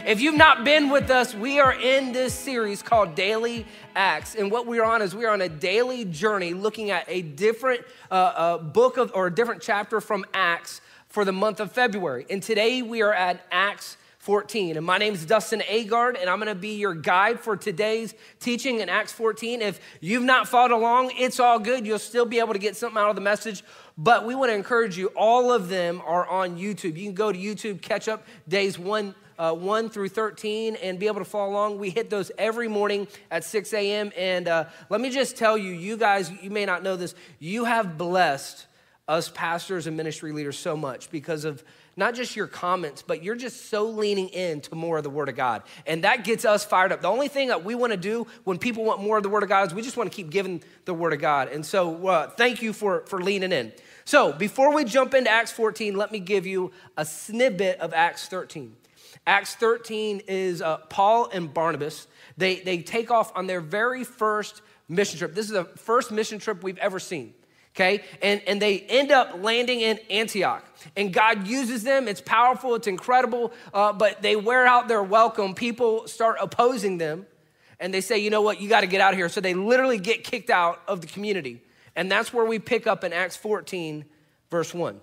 If you've not been with us, we are in this series called Daily Acts. And what we're on is we're on a daily journey looking at a different book of, or a different chapter from Acts for the month of February. And today we are at Acts 14. And my name is Dustin Agard, and I'm gonna be your guide for today's teaching in Acts 14. If you've not followed along, it's all good. You'll still be able to get something out of the message. But we wanna encourage you, all of them are on YouTube. You can go to YouTube, catch up days 1 through 13 and be able to follow along. We hit those every morning at 6 a.m. And let me just tell you, you guys, you may not know this, you have blessed us pastors and ministry leaders so much because of not just your comments, but you're just so leaning into more of the Word of God. And that gets us fired up. The only thing that we want to do when people want more of the Word of God is we just want to keep giving the Word of God. And so thank you for leaning in. So before we jump into Acts 14, let me give you a snippet of Acts 13. Acts 13 is Paul and Barnabas. They take off on their very first mission trip. This is the first mission trip we've ever seen. Okay, and they end up landing in Antioch. And God uses them. It's powerful. It's incredible. But they wear out their welcome. People start opposing them. And they say, you know what? You got to get out of here. So they literally get kicked out of the community. And that's where we pick up in Acts 14, verse 1.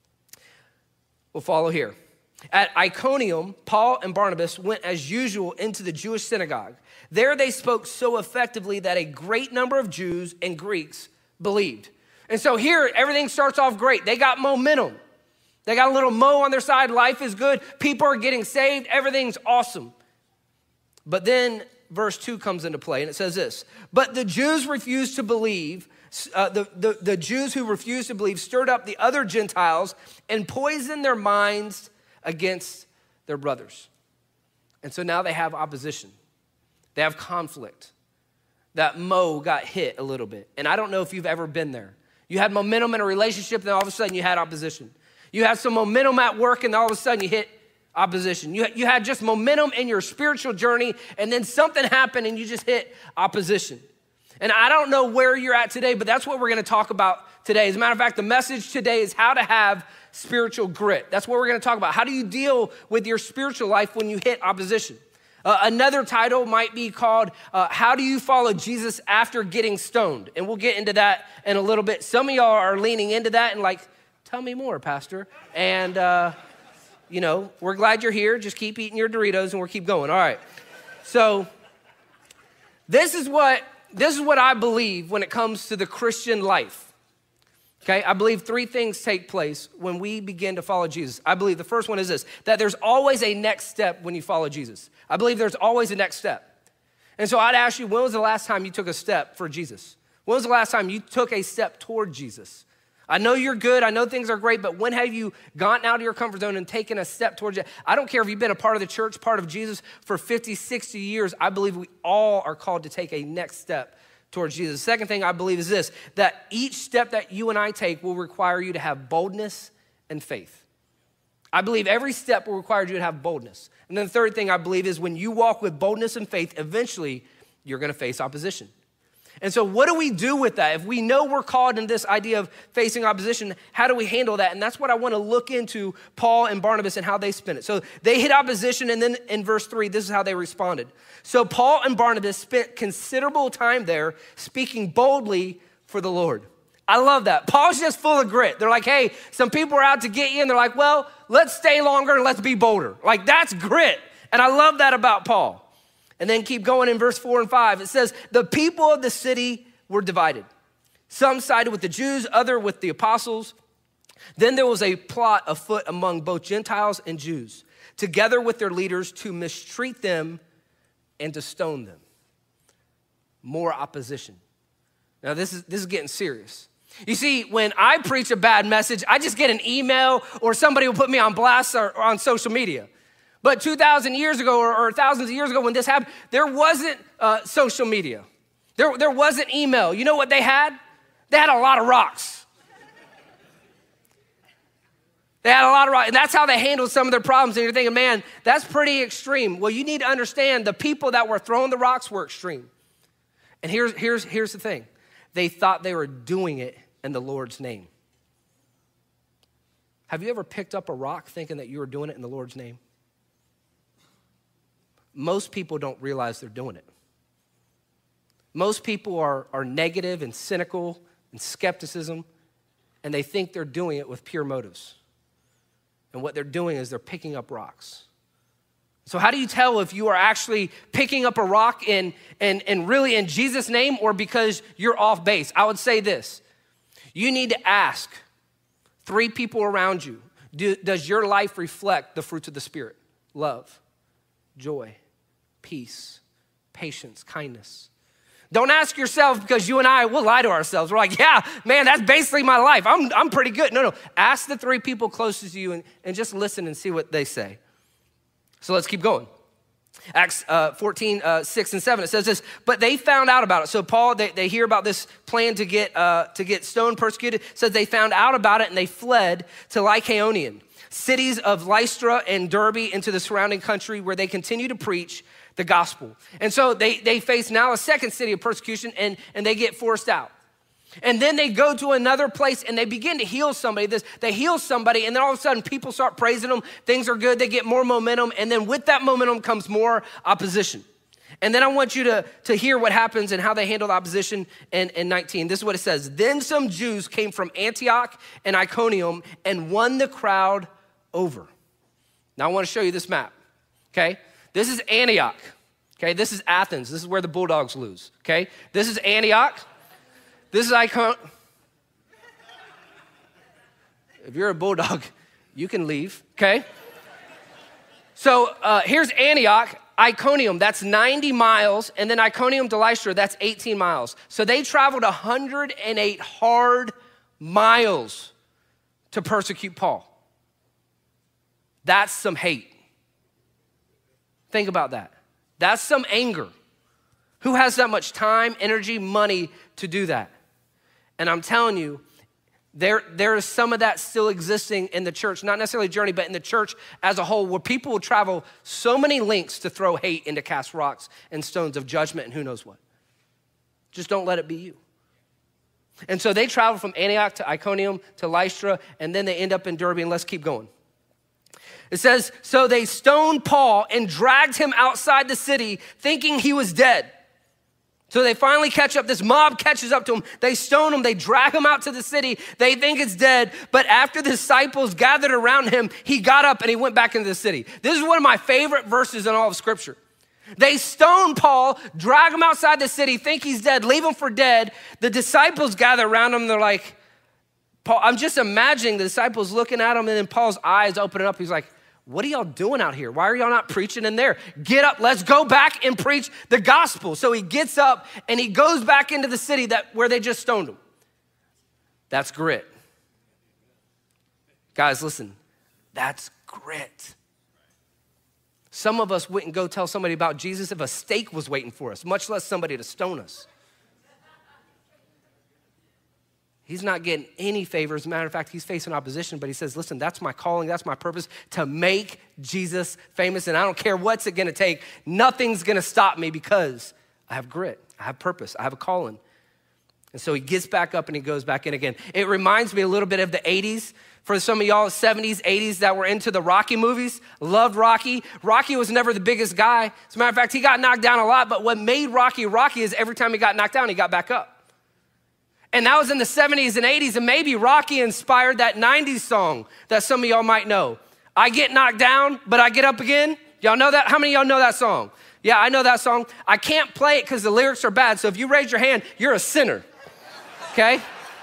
We'll follow here. At Iconium, Paul and Barnabas went as usual into the Jewish synagogue. There they spoke so effectively that a great number of Jews and Greeks believed. And so here, everything starts off great. They got momentum. They got a little mo on their side. Life is good. People are getting saved. Everything's awesome. But then verse 2 comes into play, and it says this. But the Jews refused to believe. The Jews who refused to believe stirred up the other Gentiles and poisoned their minds against their brothers. And so now they have opposition. They have conflict. That mo got hit a little bit. And I don't know if you've ever been there. You had momentum in a relationship, and then all of a sudden you had opposition. You had some momentum at work, and all of a sudden you hit opposition. You had just momentum in your spiritual journey, and then something happened and you just hit opposition. And I don't know where you're at today, but that's what we're gonna talk about today. As a matter of fact, the message today is how to have spiritual grit. That's what we're gonna talk about. How do you deal with your spiritual life when you hit opposition? Another title might be called, How Do You Follow Jesus After Getting Stoned? And we'll get into that in a little bit. Some of y'all are leaning into that and like, tell me more, Pastor. And, we're glad you're here. Just keep eating your Doritos and we'll keep going. All right. So this is what I believe when it comes to the Christian life. Okay, I believe three things take place when we begin to follow Jesus. I believe the first one is this, that there's always a next step when you follow Jesus. I believe there's always a next step. And so I'd ask you, when was the last time you took a step for Jesus? When was the last time you took a step toward Jesus? I know you're good, I know things are great, but when have you gotten out of your comfort zone and taken a step towards it? I don't care if you've been a part of the church, part of Jesus for 50, 60 years. I believe we all are called to take a next step towards Jesus. The second thing I believe is this, that each step that you and I take will require you to have boldness and faith. I believe every step will require you to have boldness. And then the third thing I believe is when you walk with boldness and faith, eventually you're gonna face opposition. And so what do we do with that? If we know we're called in this idea of facing opposition, how do we handle that? And that's what I wanna look into Paul and Barnabas and how they spin it. So they hit opposition, and then in verse 3, this is how they responded. So Paul and Barnabas spent considerable time there speaking boldly for the Lord. I love that. Paul's just full of grit. They're like, hey, some people are out to get you, and they're like, well, let's stay longer and let's be bolder. Like, that's grit. And I love that about Paul. And then keep going in verse 4 and 5. It says, the people of the city were divided. Some sided with the Jews, other with the apostles. Then there was a plot afoot among both Gentiles and Jews, together with their leaders, to mistreat them and to stone them. More opposition. Now this is getting serious. You see, when I preach a bad message, I just get an email or somebody will put me on blast or on social media. But 2,000 years ago or thousands of years ago when this happened, there wasn't social media. There wasn't email. You know what they had? They had a lot of rocks. They had a lot of rocks. And that's how they handled some of their problems. And you're thinking, man, that's pretty extreme. Well, you need to understand the people that were throwing the rocks were extreme. And here's the thing. They thought they were doing it in the Lord's name. Have you ever picked up a rock thinking that you were doing it in the Lord's name? most people don't realize they're doing it. Most people are negative and cynical and skepticism, and they think they're doing it with pure motives. And what they're doing is they're picking up rocks. So how do you tell if you are actually picking up a rock and really in Jesus' name or because you're off base? I would say this. You need to ask 3 people around you, does your life reflect the fruits of the Spirit? Love, joy, peace, patience, kindness. Don't ask yourself, because you and I will lie to ourselves. We're like, yeah, man, that's basically my life. I'm pretty good. No. Ask the 3 people closest to you and just listen and see what they say. So let's keep going. Acts 14, 6 and 7, it says this, but they found out about it. So Paul, they hear about this plan to get stoned, persecuted. It says they found out about it and they fled to Lycaonian, cities of Lystra and Derbe, into the surrounding country, where they continue to preach the gospel. And so they face now a second city of persecution, and they get forced out. And then they go to another place and they begin to heal somebody. They heal somebody, and then all of a sudden people start praising them. Things are good. They get more momentum. And then with that momentum comes more opposition. And then I want you to hear what happens and how they handle the opposition in 19. This is what it says. Then some Jews came from Antioch and Iconium and won the crowd over. Now I want to show you this map, okay? This is Antioch, okay? This is Athens. This is where the Bulldogs lose, okay? This is Antioch. This is Iconium. If you're a Bulldog, you can leave, okay? So here's Antioch, Iconium, that's 90 miles, and then Iconium to Lystra, that's 18 miles. So they traveled 108 hard miles to persecute Paul. That's some hate. Think about that. That's some anger. Who has that much time, energy, money to do that? And I'm telling you, there is some of that still existing in the church, not necessarily Journey, but in the church as a whole, where people will travel so many lengths to throw hate and to cast rocks and stones of judgment and who knows what. Just don't let it be you. And so they travel from Antioch to Iconium to Lystra, and then they end up in Derbe, and let's keep going. It says, so they stoned Paul and dragged him outside the city, thinking he was dead. So they finally catch up. This mob catches up to him. They stone him. They drag him out to the city. They think it's dead. But after the disciples gathered around him, he got up and he went back into the city. This is one of my favorite verses in all of Scripture. They stone Paul, drag him outside the city, think he's dead, leave him for dead. The disciples gather around him. They're like, Paul, I'm just imagining the disciples looking at him, and then Paul's eyes opening up. He's like, what are y'all doing out here? Why are y'all not preaching in there? Get up, let's go back and preach the gospel. So he gets up and he goes back into the city where they just stoned him. That's grit. Guys, listen, that's grit. Some of us wouldn't go tell somebody about Jesus if a steak was waiting for us, much less somebody to stone us. He's not getting any favors. As a matter of fact, he's facing opposition, but he says, listen, that's my calling, that's my purpose, to make Jesus famous, and I don't care what's it gonna take. Nothing's gonna stop me because I have grit, I have purpose, I have a calling. And so he gets back up and he goes back in again. It reminds me a little bit of the 80s. For some of y'all, 70s, 80s that were into the Rocky movies, loved Rocky. Rocky was never the biggest guy. As a matter of fact, he got knocked down a lot, but what made Rocky Rocky is every time he got knocked down, he got back up. And that was in the 70s and 80s, and maybe Rocky inspired that 90s song that some of y'all might know. I get knocked down, but I get up again. Y'all know that? How many of y'all know that song? Yeah, I know that song. I can't play it because the lyrics are bad, so if you raise your hand, you're a sinner, okay?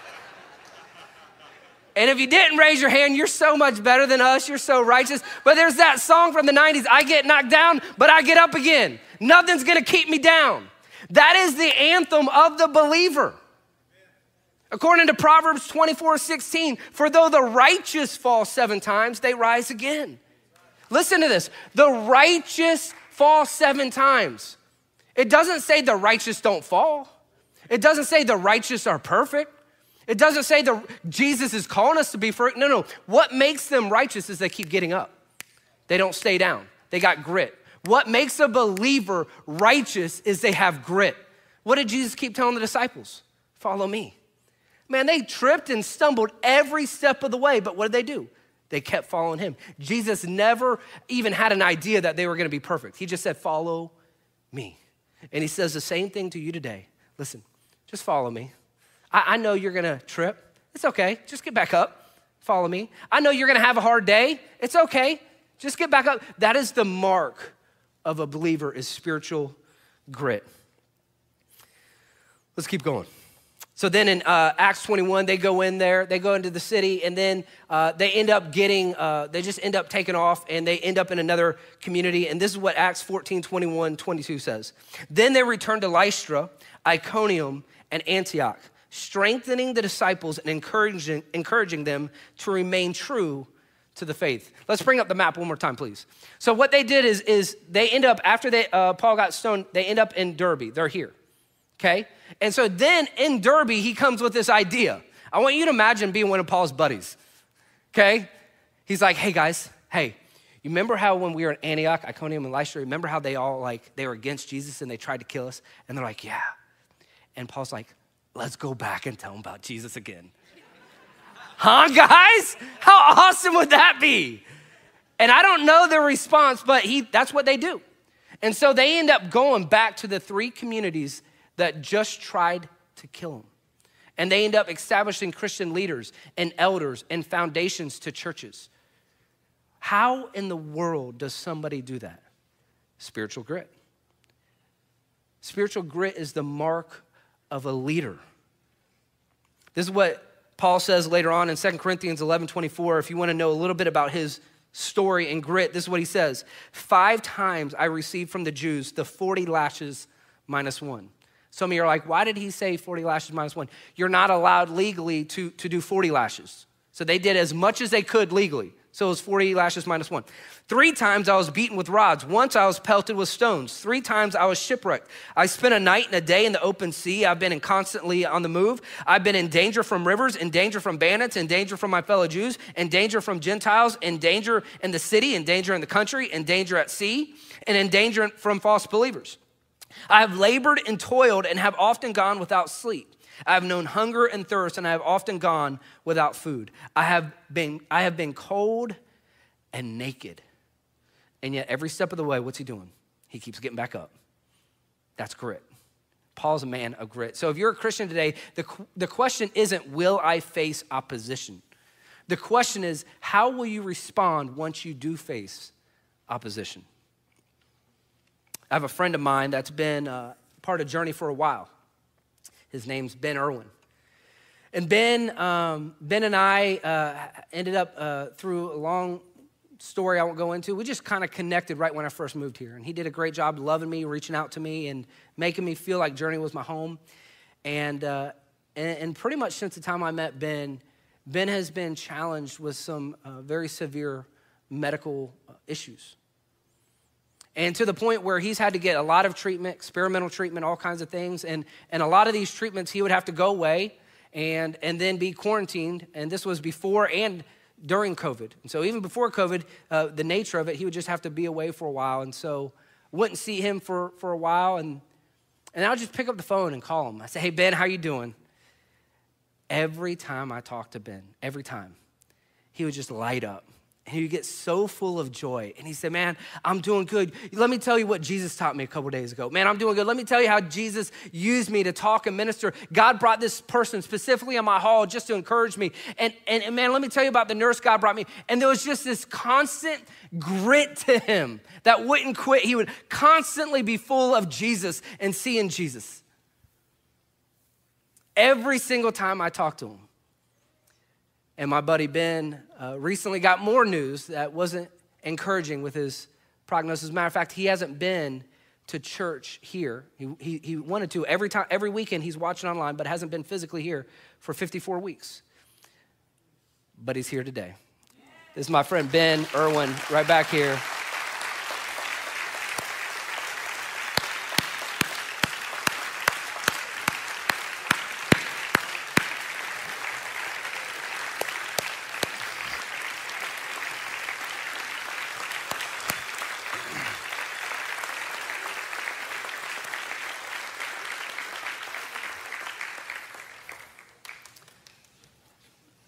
And if you didn't raise your hand, you're so much better than us. You're so righteous. But there's that song from the 90s, I get knocked down, but I get up again. Nothing's gonna keep me down. That is the anthem of the believer. According to Proverbs 24:16, for though the righteous fall 7 times, they rise again. Listen to this. The righteous fall 7 times. It doesn't say the righteous don't fall. It doesn't say the righteous are perfect. It doesn't say Jesus is calling us to be perfect. No. What makes them righteous is they keep getting up. They don't stay down. They got grit. What makes a believer righteous is they have grit. What did Jesus keep telling the disciples? Follow me. Man, they tripped and stumbled every step of the way, but what did they do? They kept following him. Jesus never even had an idea that they were gonna be perfect. He just said, follow me. And he says the same thing to you today. Listen, just follow me. I know you're gonna trip. It's okay, just get back up, follow me. I know you're gonna have a hard day. It's okay, just get back up. That is the mark of a believer, is spiritual grit. Let's keep going. So then in Acts 21, they go in there, they go into the city, and then they end up getting, they just end up taking off, and they end up in another community. And this is what Acts 14, 21, 22 says. Then they returned to Lystra, Iconium, and Antioch, strengthening the disciples and encouraging them to remain true to the faith. Let's bring up the map one more time, please. So what they did is they end up, after Paul got stoned, they end up in Derbe. They're here, okay? And so then in Derbe, he comes with this idea. I want you to imagine being one of Paul's buddies, okay? He's like, hey guys, hey, you remember how when we were in Antioch, Iconium, and Lystra, remember how they all they were against Jesus and they tried to kill us? And they're like, yeah. And Paul's like, let's go back and tell them about Jesus again. Huh, guys? How awesome would that be? And I don't know their response, but that's what they do. And so they end up going back to the 3 communities that just tried to kill him. And they end up establishing Christian leaders and elders and foundations to churches. How in the world does somebody do that? Spiritual grit. Spiritual grit is the mark of a leader. This is what Paul says later on in 2 Corinthians 11:24. If you want to know a little bit about his story and grit, this is what he says. 5 times I received from the Jews the 40 lashes minus 1. Some of you are like, why did he say 40 lashes minus 1? You're not allowed legally to do 40 lashes. So they did as much as they could legally. So it was 40 lashes minus 1. 3 times I was beaten with rods. Once I was pelted with stones. 3 times I was shipwrecked. I spent a night and a day in the open sea. I've been constantly on the move. I've been in danger from rivers, in danger from bandits, in danger from my fellow Jews, in danger from Gentiles, in danger in the city, in danger in the country, in danger at sea, and in danger from false believers. I have labored and toiled and have often gone without sleep. I have known hunger and thirst, and I have often gone without food. I have been cold and naked. And yet every step of the way, what's he doing? He keeps getting back up. That's grit. Paul's a man of grit. So if you're a Christian today, the question isn't, will I face opposition? The question is, how will you respond once you do face opposition? I have a friend of mine that's been part of Journey for a while. His name's Ben Irwin. And Ben and I ended up through a long story I won't go into. We just kind of connected right when I first moved here. And he did a great job loving me, reaching out to me, and making me feel like Journey was my home. And pretty much since the time I met Ben, Ben has been challenged with some very severe medical issues. And to the point where he's had to get a lot of treatment, experimental treatment, all kinds of things. And a lot of these treatments, he would have to go away and then be quarantined. And this was before and during COVID. And so even before COVID, the nature of it, he would just have to be away for a while. And so wouldn't see him for a while. And I would just pick up the phone and call him. I say, hey, Ben, how you doing? Every time I talk to Ben, every time, he would just light up. He would get so full of joy. And he said, man, I'm doing good. Let me tell you what Jesus taught me a couple days ago. Man, I'm doing good. Let me tell you how Jesus used me to talk and minister. God brought this person specifically in my hall just to encourage me. And man, let me tell you about the nurse God brought me. And there was just this constant grit to him that wouldn't quit. He would constantly be full of Jesus and seeing Jesus. Every single time I talked to him. And my buddy Ben recently got more news that wasn't encouraging with his prognosis. As a matter of fact, he hasn't been to church here. He wanted to. Every weekend he's watching online, but hasn't been physically here for 54 weeks. But he's here today. This is my friend Ben Irwin right back here.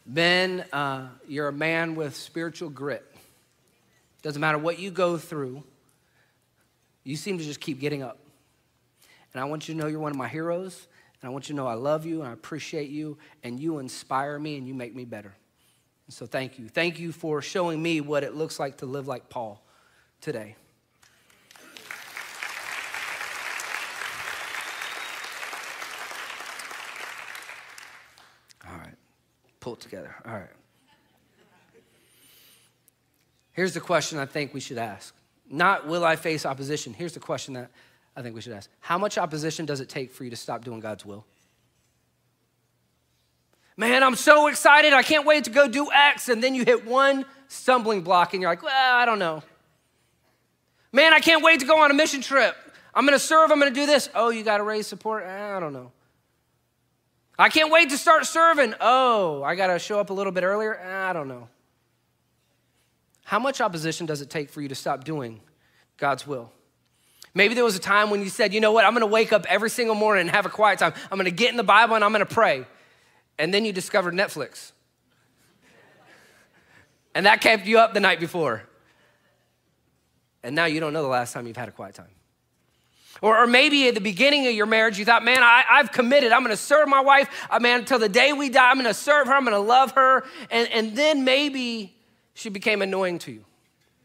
Ben, you're a man with spiritual grit. Doesn't matter what you go through, you seem to just keep getting up. And I want you to know you're one of my heroes, and I want you to know I love you and I appreciate you, and you inspire me and you make me better. And so thank you. Thank you for showing me what it looks like to live like Paul today. All right, pull it together. All right. Here's the question I think we should ask. Not will I face opposition? Here's the question that I think we should ask. How much opposition does it take for you to stop doing God's will? Man, I'm so excited. I can't wait to go do X. And then you hit one stumbling block and you're like, well, I don't know. Man, I can't wait to go on a mission trip. I'm going to serve. I'm going to do this. Oh, you got to raise support? I don't know. I can't wait to start serving. Oh, I got to show up a little bit earlier? I don't know. How much opposition does it take for you to stop doing God's will? Maybe there was a time when you said, you know what, I'm gonna wake up every single morning and have a quiet time. I'm gonna get in the Bible and I'm gonna pray. And then you discovered Netflix. And that kept you up the night before. And now you don't know the last time you've had a quiet time. Or maybe at the beginning of your marriage, you thought, man, I've committed. I'm gonna serve my wife. Man, until the day we die, I'm gonna serve her. I'm gonna love her. And then maybe she became annoying to you.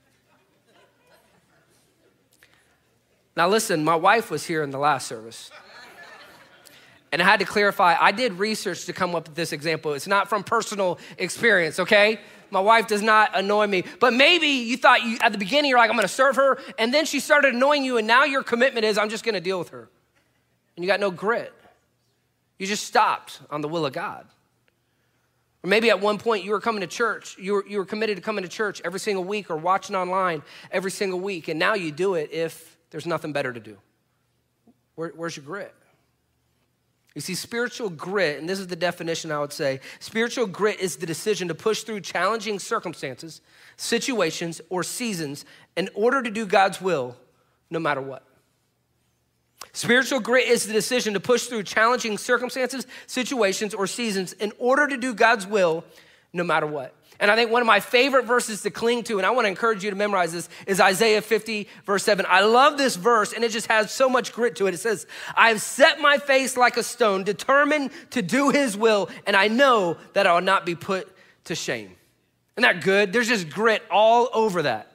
Now listen, my wife was here in the last service. And I had to clarify, I did research to come up with this example. It's not from personal experience, okay? My wife does not annoy me. But maybe you thought at the beginning, you're like, I'm gonna serve her. And then she started annoying you, and now your commitment is, I'm just gonna deal with her. And you got no grit. You just stopped on the will of God. Or maybe at one point you were coming to church, you were committed to coming to church every single week or watching online every single week, and now you do it if there's nothing better to do. Where's your grit? You see, spiritual grit, and this is the definition I would say, spiritual grit is the decision to push through challenging circumstances, situations, or seasons in order to do God's will, no matter what. Spiritual grit is the decision to push through challenging circumstances, situations, or seasons in order to do God's will, no matter what. And I think one of my favorite verses to cling to, and I want to encourage you to memorize this, is Isaiah 50, verse 7. I love this verse, and it just has so much grit to it. It says, I have set my face like a stone, determined to do his will, and I know that I will not be put to shame. Isn't that good? There's just grit all over that.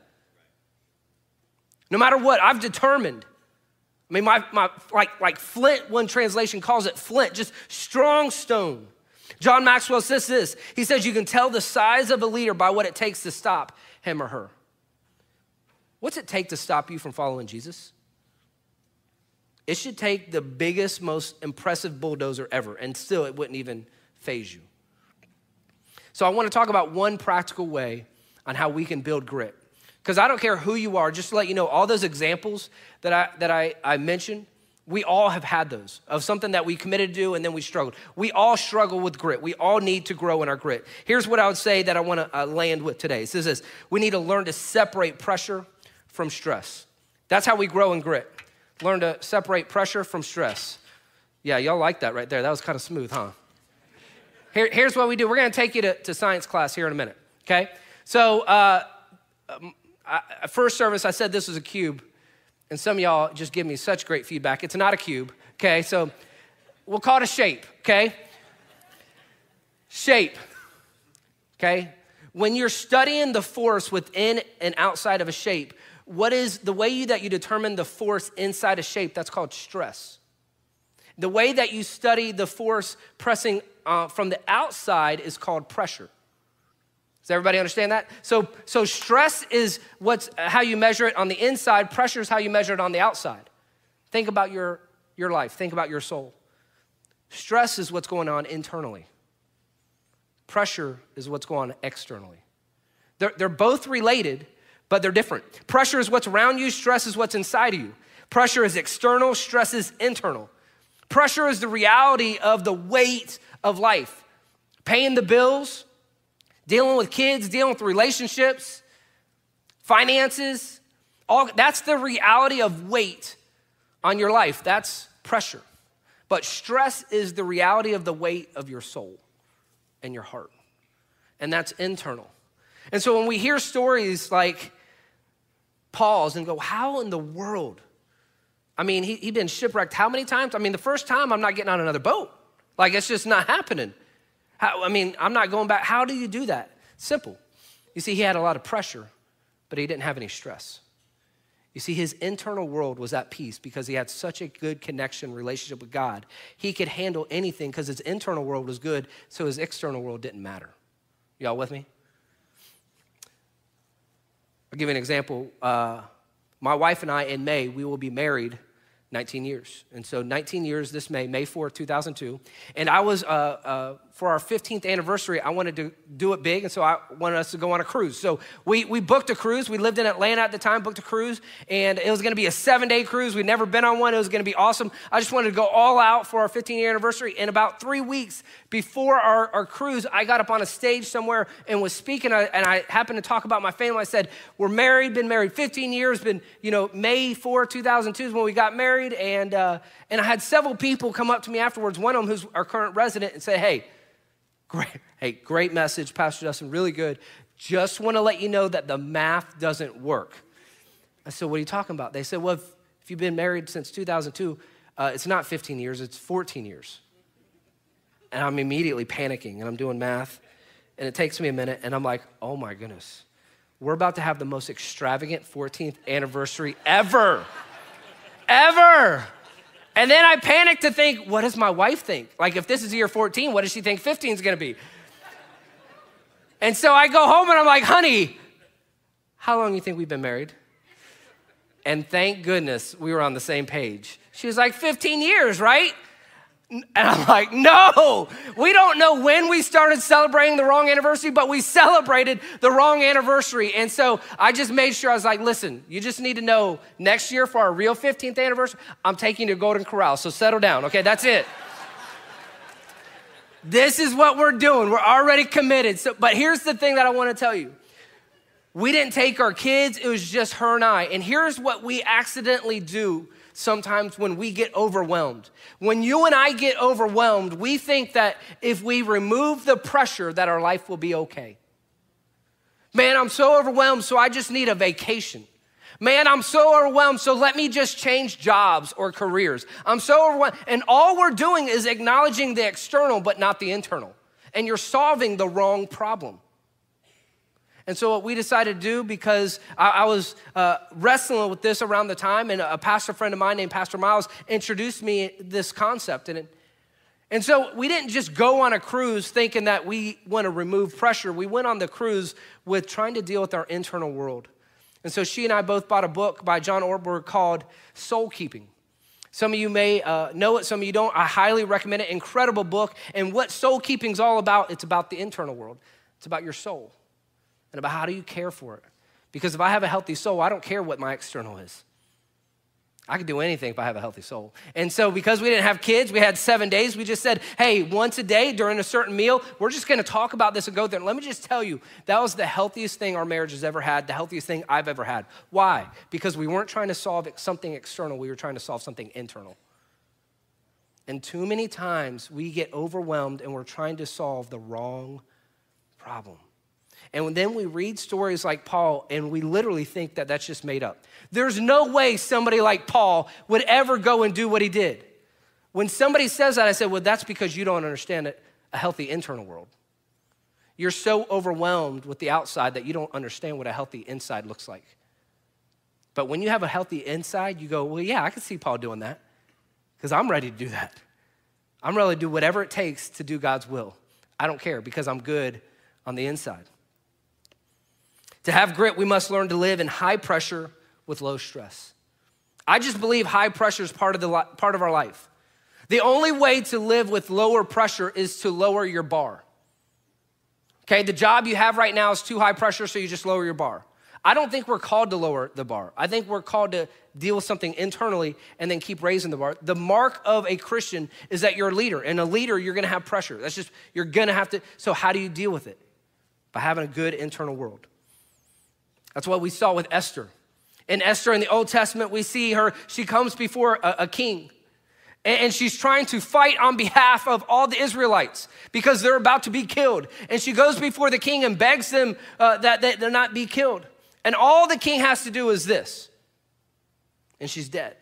No matter what, I've determined. I mean, like flint, one translation calls it flint, just strong stone. John Maxwell says this. He says, you can tell the size of a leader by what it takes to stop him or her. What's it take to stop you from following Jesus? It should take the biggest, most impressive bulldozer ever, and still it wouldn't even faze you. So I want to talk about one practical way on how we can build grit. Because I don't care who you are, just to let you know, all those examples that I mentioned, we all have had those, of something that we committed to do and then we struggled. We all struggle with grit. We all need to grow in our grit. Here's what I would say that I want to land with today. It says this: we need to learn to separate pressure from stress. That's how we grow in grit. Learn to separate pressure from stress. Yeah, y'all like that right there. That was kind of smooth, huh? Here's what we do. We're going to take you to science class here in a minute, okay? So first service, I said this was a cube. And some of y'all just give me such great feedback. It's not a cube, okay? So we'll call it a shape, okay? Shape, okay? When you're studying the force within and outside of a shape, what is the way that you determine the force inside a shape? That's called stress. The way that you study the force pressing from the outside is called pressure. Does everybody understand that? So stress is how you measure it on the inside. Pressure is how you measure it on the outside. Think about your life. Think about your soul. Stress is what's going on internally. Pressure is what's going on externally. They're both related, but they're different. Pressure is what's around you. Stress is what's inside of you. Pressure is external. Stress is internal. Pressure is the reality of the weight of life. Paying the bills, dealing with kids, dealing with relationships, finances, that's the reality of weight on your life. That's pressure. But stress is the reality of the weight of your soul and your heart. and that's internal. And so when we hear stories like Paul's and go, how in the world? I mean, he'd been shipwrecked how many times? I mean, the first time, I'm not getting on another boat. Like, it's just not happening. I'm not going back. How do you do that? Simple. You see, he had a lot of pressure, but he didn't have any stress. You see, his internal world was at peace because he had such a good connection, relationship with God. He could handle anything because his internal world was good, so his external world didn't matter. Y'all with me? I'll give you an example. My wife and I, in May, we will be married 19 years. And so 19 years this May 4th, 2002. And I was, for our 15th anniversary, I wanted to do it big. And so I wanted us to go on a cruise. So we booked a cruise. We lived in Atlanta at the time, booked a cruise. And it was going to be a 7-day cruise. We'd never been on one. It was going to be awesome. I just wanted to go all out for our 15-year anniversary. And about 3 weeks before our cruise, I got up on a stage somewhere and was speaking. And I happened to talk about my family. I said, we're married, been married 15 years, been, May 4, 2002 is when we got married. And I had several people come up to me afterwards, one of them who's our current resident, and say, great message, Pastor Justin, really good. Just want to let you know that the math doesn't work. I said, what are you talking about? They said, well, if you've been married since 2002, it's not 15 years, it's 14 years. And I'm immediately panicking, and I'm doing math, and it takes me a minute, and I'm like, oh my goodness, we're about to have the most extravagant 14th anniversary ever. Ever. And then I panicked to think, what does my wife think? Like, if this is year 14, what does she think 15 is gonna be? And so I go home and I'm like, honey, how long do you think we've been married? And thank goodness we were on the same page. She was like, 15 years, right? And I'm like, no, we don't know when we started celebrating the wrong anniversary, but we celebrated the wrong anniversary. And so I just made sure, I was like, listen, you just need to know next year for our real 15th anniversary, I'm taking you to Golden Corral, so settle down, okay, that's it. This is what we're doing. We're already committed. But here's the thing that I want to tell you. We didn't take our kids, it was just her and I. And here's what we accidentally do sometimes when we get overwhelmed. When you and I get overwhelmed, we think that if we remove the pressure that our life will be okay. Man, I'm so overwhelmed, so I just need a vacation. Man, I'm so overwhelmed, so let me just change jobs or careers. I'm so overwhelmed. And all we're doing is acknowledging the external, but not the internal. And you're solving the wrong problem. And so what we decided to do, because I was wrestling with this around the time, and a pastor friend of mine named Pastor Miles introduced me this concept. And so we didn't just go on a cruise thinking that we want to remove pressure. We went on the cruise with trying to deal with our internal world. And so she and I both bought a book by John Ortberg called Soul Keeping. Some of you may know it, some of you don't. I highly recommend it. Incredible book. And what soul keeping is all about, it's about the internal world. It's about your soul. And about how do you care for it? Because if I have a healthy soul, I don't care what my external is. I can do anything if I have a healthy soul. And so because we didn't have kids, we had 7 days, we just said, hey, once a day during a certain meal, we're just gonna talk about this and go there. And let me just tell you, that was the healthiest thing our marriage has ever had, the healthiest thing I've ever had. Why? Because we weren't trying to solve something external, we were trying to solve something internal. And too many times we get overwhelmed and we're trying to solve the wrong problem. And then we read stories like Paul and we literally think that that's just made up. There's no way somebody like Paul would ever go and do what he did. When somebody says that, I said, well, that's because you don't understand a healthy internal world. You're so overwhelmed with the outside that you don't understand what a healthy inside looks like. But when you have a healthy inside, you go, well, yeah, I can see Paul doing that because I'm ready to do that. I'm ready to do whatever it takes to do God's will. I don't care because I'm good on the inside. To have grit, we must learn to live in high pressure with low stress. I just believe high pressure is part of our life. The only way to live with lower pressure is to lower your bar. Okay, the job you have right now is too high pressure, so you just lower your bar. I don't think we're called to lower the bar. I think we're called to deal with something internally and then keep raising the bar. The mark of a Christian is that you're a leader. And a leader, you're gonna have pressure. That's just, you're gonna have to, so how do you deal with it? By having a good internal world. That's what we saw with Esther. In Esther in the Old Testament, we see her, she comes before a king. And she's trying to fight on behalf of all the Israelites because they're about to be killed. And she goes before the king and begs them that they not be killed. And all the king has to do is this. And she's dead.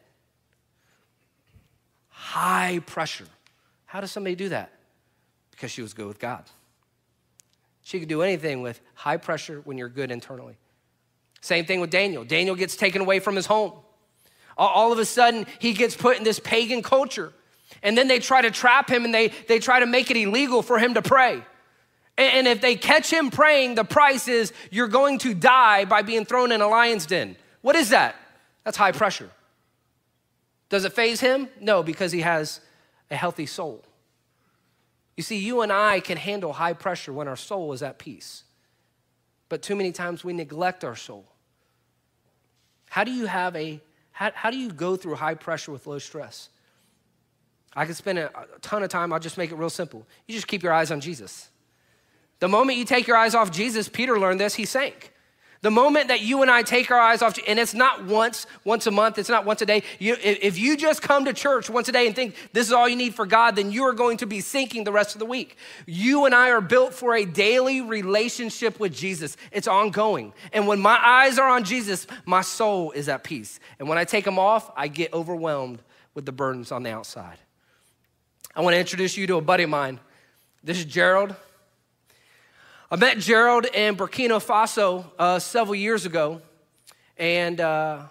High pressure. How does somebody do that? Because she was good with God. She could do anything with high pressure when you're good internally. Same thing with Daniel. Daniel gets taken away from his home. All of a sudden, he gets put in this pagan culture. And then they try to trap him and they try to make it illegal for him to pray. And if they catch him praying, the price is you're going to die by being thrown in a lion's den. What is that? That's high pressure. Does it faze him? No, because he has a healthy soul. You see, you and I can handle high pressure when our soul is at peace. But too many times we neglect our soul. How do you go through high pressure with low stress? I could spend a ton of time. I'll just make it real simple. You just keep your eyes on Jesus. The moment you take your eyes off Jesus, Peter learned this, he sank. The moment that you and I take our eyes off, and it's not once a month, it's not once a day. If you just come to church once a day and think this is all you need for God, then you are going to be sinking the rest of the week. You and I are built for a daily relationship with Jesus. It's ongoing. And when my eyes are on Jesus, my soul is at peace. And when I take them off, I get overwhelmed with the burdens on the outside. I want to introduce you to a buddy of mine. This is Gerald. I met Gerald in Burkina Faso several years ago, and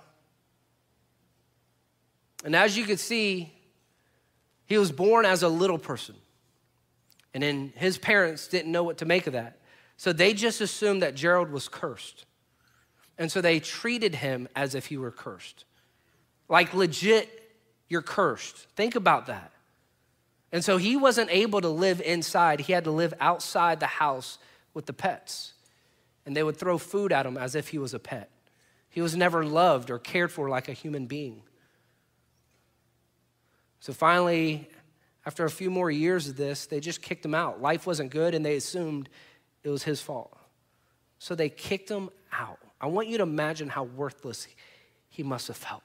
as you can see, he was born as a little person, and then his parents didn't know what to make of that, so they just assumed that Gerald was cursed, and so they treated him as if he were cursed, like legit, you're cursed. Think about that. And so he wasn't able to live inside. He had to live outside the house with the pets, and they would throw food at him as if he was a pet. He was never loved or cared for like a human being. So finally, after a few more years of this, they just kicked him out. Life wasn't good, and they assumed it was his fault. So they kicked him out. I want you to imagine how worthless he must have felt.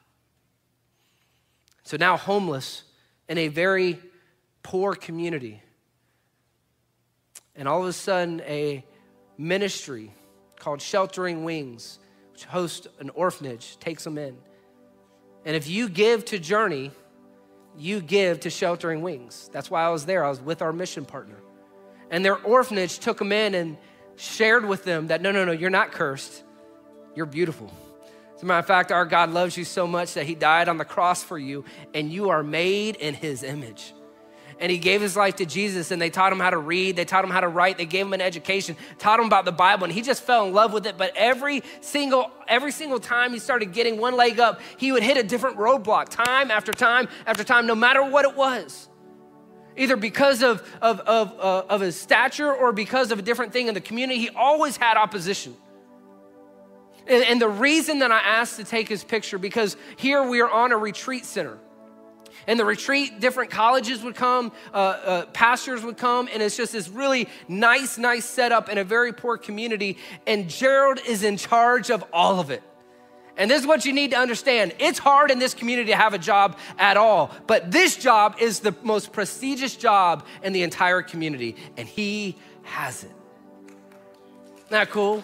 So now homeless in a very poor community, and all of a sudden, a ministry called Sheltering Wings, which hosts an orphanage, takes them in. And if you give to Journey, you give to Sheltering Wings. That's why I was there. I was with our mission partner. And their orphanage took them in and shared with them that, no, you're not cursed. You're beautiful. As a matter of fact, our God loves you so much that he died on the cross for you, and you are made in his image. And he gave his life to Jesus, and they taught him how to read, they taught him how to write, they gave him an education, taught him about the Bible, and he just fell in love with it. But every single time he started getting one leg up, he would hit a different roadblock time after time after time, no matter what it was. Either because of his stature or because of a different thing in the community, he always had opposition. And the reason that I asked to take his picture, because here we are on a retreat center. And the retreat, different colleges would come, pastors would come, and it's just this really nice setup in a very poor community, and Gerald is in charge of all of it. And this is what you need to understand. It's hard in this community to have a job at all, but this job is the most prestigious job in the entire community, and he has it. Isn't that cool?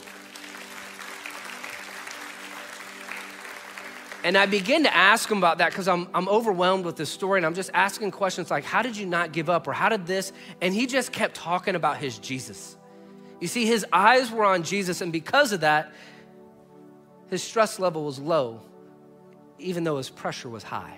And I begin to ask him about that because I'm overwhelmed with this story, and I'm just asking questions like, how did you not give up, or how did this? And he just kept talking about his Jesus. You see, his eyes were on Jesus, and because of that, his stress level was low, even though his pressure was high.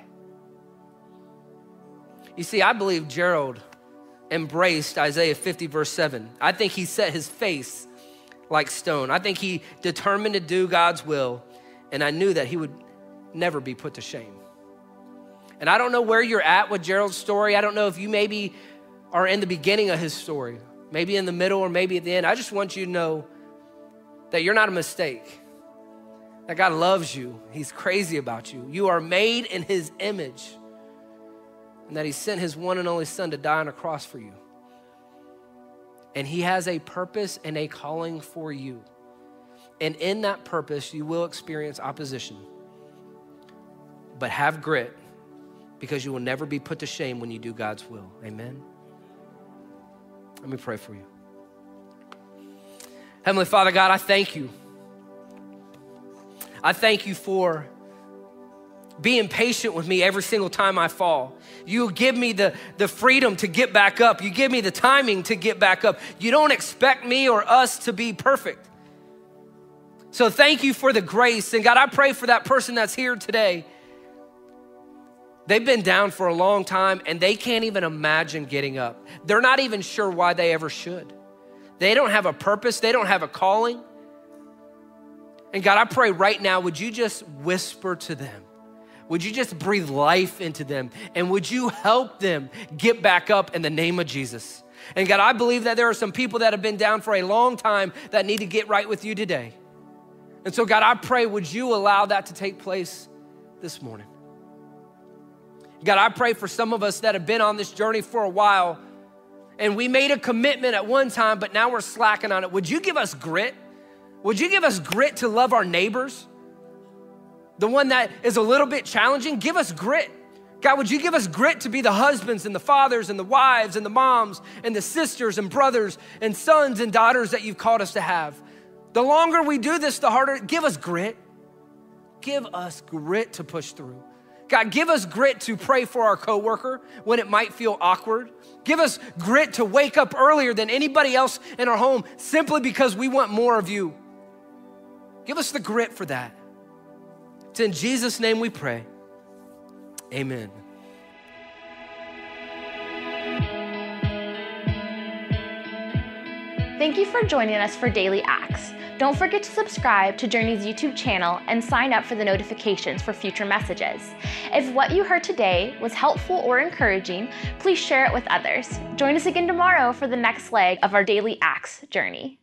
You see, I believe Gerald embraced Isaiah 50 verse 7. I think he set his face like stone. I think he determined to do God's will, and I knew that he would never be put to shame. And I don't know where you're at with Gerald's story. I don't know if you maybe are in the beginning of his story, maybe in the middle or maybe at the end. I just want you to know that you're not a mistake, that God loves you. He's crazy about you. You are made in his image, and that he sent his one and only son to die on a cross for you. And he has a purpose and a calling for you. And in that purpose, you will experience opposition. But have grit, because you will never be put to shame when you do God's will. Amen. Let me pray for you. Heavenly Father, God, I thank you. I thank you for being patient with me every single time I fall. You give me the freedom to get back up. You give me the timing to get back up. You don't expect me or us to be perfect. So thank you for the grace. And God, I pray for that person that's here today. They've been down for a long time and they can't even imagine getting up. They're not even sure why they ever should. They don't have a purpose. They don't have a calling. And God, I pray right now, would you just whisper to them? Would you just breathe life into them? And would you help them get back up in the name of Jesus? And God, I believe that there are some people that have been down for a long time that need to get right with you today. And so God, I pray, would you allow that to take place this morning? God, I pray for some of us that have been on this journey for a while and we made a commitment at one time, but now we're slacking on it. Would you give us grit? Would you give us grit to love our neighbors? The one that is a little bit challenging, give us grit. God, would you give us grit to be the husbands and the fathers and the wives and the moms and the sisters and brothers and sons and daughters that you've called us to have? The longer we do this, the harder. Give us grit. Give us grit to push through. God, give us grit to pray for our coworker when it might feel awkward. Give us grit to wake up earlier than anybody else in our home simply because we want more of you. Give us the grit for that. It's in Jesus' name we pray. Amen. Thank you for joining us for Daily Acts. Don't forget to subscribe to Journey's YouTube channel and sign up for the notifications for future messages. If what you heard today was helpful or encouraging, please share it with others. Join us again tomorrow for the next leg of our Daily Acts journey.